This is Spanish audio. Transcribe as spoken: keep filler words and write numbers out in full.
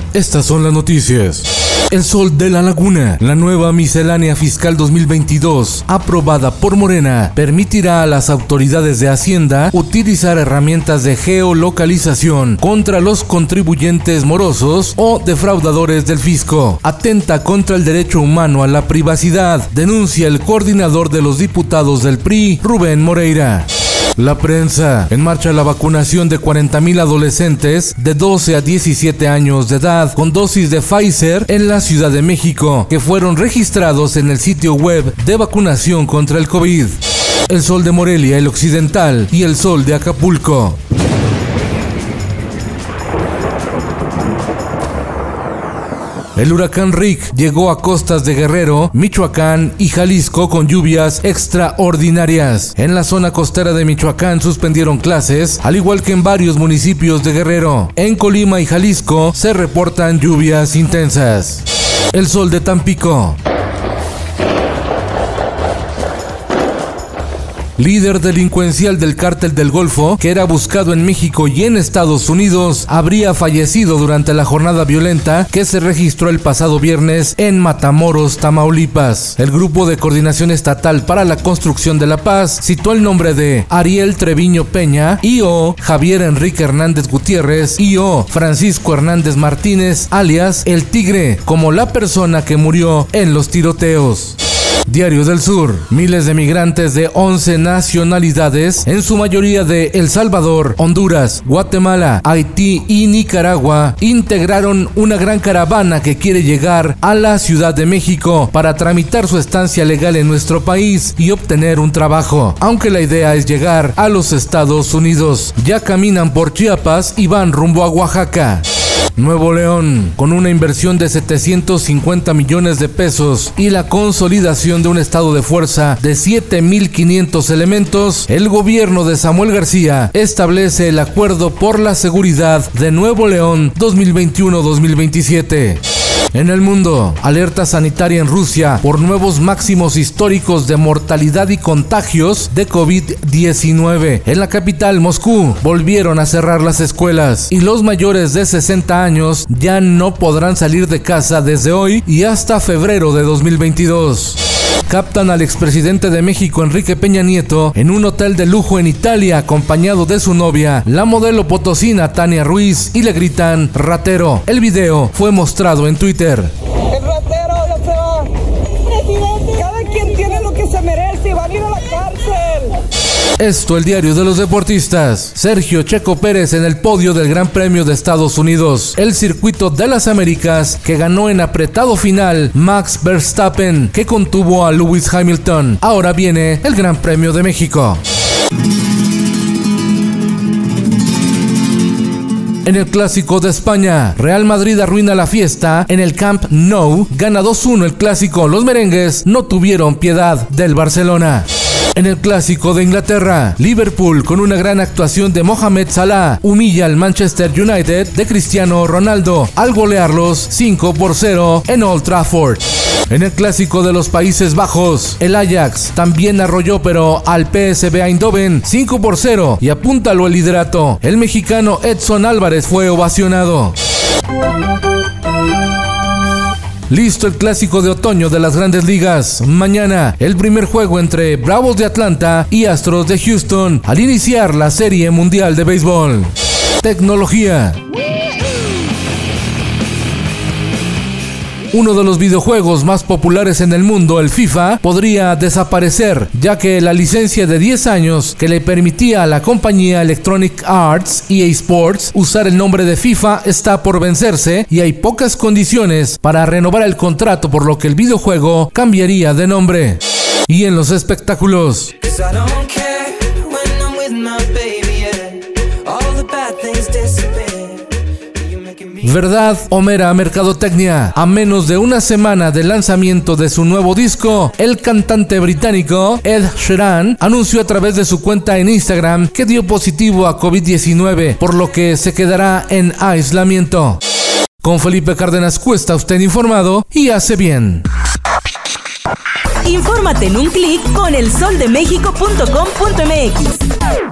Estas son las noticias. El Sol de la Laguna, la nueva miscelánea fiscal dos mil veintidós, aprobada por Morena, permitirá a las autoridades de Hacienda utilizar herramientas de geolocalización contra los contribuyentes morosos o defraudadores del fisco. Atenta contra el derecho humano a la privacidad, denuncia el coordinador de los diputados del P R I, Rubén Moreira. La prensa. En marcha la vacunación de cuarenta mil adolescentes de doce a diecisiete años de edad con dosis de Pfizer en la Ciudad de México, que fueron registrados en el sitio web de vacunación contra el COVID. El Sol de Morelia, el Occidental y el Sol de Acapulco. El huracán Rick llegó a costas de Guerrero, Michoacán y Jalisco con lluvias extraordinarias. En la zona costera de Michoacán suspendieron clases, al igual que en varios municipios de Guerrero. En Colima y Jalisco se reportan lluvias intensas. El Sol de Tampico. Líder delincuencial del Cártel del Golfo, que era buscado en México y en Estados Unidos, habría fallecido durante la jornada violenta que se registró el pasado viernes en Matamoros, Tamaulipas. El Grupo de Coordinación Estatal para la Construcción de la Paz citó el nombre de Ariel Treviño Peña y o Javier Enrique Hernández Gutiérrez y o Francisco Hernández Martínez, alias El Tigre, como la persona que murió en los tiroteos. Diario del Sur. Miles de migrantes de once nacionalidades, en su mayoría de El Salvador, Honduras, Guatemala, Haití y Nicaragua, integraron una gran caravana que quiere llegar a la Ciudad de México para tramitar su estancia legal en nuestro país y obtener un trabajo, aunque la idea es llegar a los Estados Unidos. Ya caminan por Chiapas y van rumbo a Oaxaca. Nuevo León, con una inversión de setecientos cincuenta millones de pesos y la consolidación de un estado de fuerza de siete mil quinientos elementos, el gobierno de Samuel García establece el Acuerdo por la Seguridad de Nuevo León dos mil veintiuno a dos mil veintisiete. En el mundo, alerta sanitaria en Rusia por nuevos máximos históricos de mortalidad y contagios de COVID diecinueve. En la capital, Moscú, volvieron a cerrar las escuelas y los mayores de sesenta años ya no podrán salir de casa desde hoy y hasta febrero de dos mil veintidós. Captan al expresidente de México, Enrique Peña Nieto, en un hotel de lujo en Italia acompañado de su novia, la modelo potosina Tania Ruiz, y le gritan ratero. El video fue mostrado en Twitter. El ratero ya se va. Presidente, cada quien tiene lo que se merece y van a ir a la cárcel. Esto, el diario de los deportistas. Sergio Checo Pérez en el podio del Gran Premio de Estados Unidos, el circuito de las Américas, que ganó en apretado final Max Verstappen, que contuvo a Lewis Hamilton. Ahora viene el Gran Premio de México. En el Clásico de España, Real Madrid arruina la fiesta en el Camp Nou, gana dos uno el Clásico. Los merengues no tuvieron piedad del Barcelona. En el Clásico de Inglaterra, Liverpool, con una gran actuación de Mohamed Salah, humilla al Manchester United de Cristiano Ronaldo al golearlos cinco por cero en Old Trafford. En el Clásico de los Países Bajos, el Ajax también arrolló pero al P S V Eindhoven cinco por cero y apúntalo el liderato. El mexicano Edson Álvarez fue ovacionado. Listo el Clásico de otoño de las Grandes Ligas. Mañana, el primer juego entre Bravos de Atlanta y Astros de Houston al iniciar la Serie Mundial de Béisbol. Tecnología. Uno de los videojuegos más populares en el mundo, el FIFA, podría desaparecer, ya que la licencia de diez años que le permitía a la compañía Electronic Arts E A Sports usar el nombre de FIFA está por vencerse y hay pocas condiciones para renovar el contrato, por lo que el videojuego cambiaría de nombre. Y en los espectáculos, ¿verdad o mera mercadotecnia? A menos de una semana del lanzamiento de su nuevo disco, el cantante británico Ed Sheeran anunció a través de su cuenta en Instagram que dio positivo a COVID diecinueve, por lo que se quedará en aislamiento. Con Felipe Cárdenas Cuesta, usted informado y hace bien. Infórmate en un clic con el sol de méxico punto com punto m x.